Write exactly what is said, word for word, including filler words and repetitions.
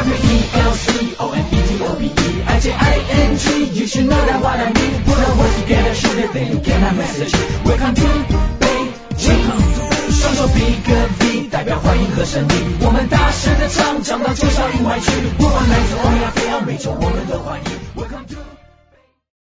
E L C O M E T O B E I J I N G You should know that what I mean Put our words together shoot it then you get my message Welcome to Beijing 双手比个 V 代表欢迎和胜利我们大声的唱唱到九霄云外去不管来自欧亚非欧美洲我们都欢迎 Welcome to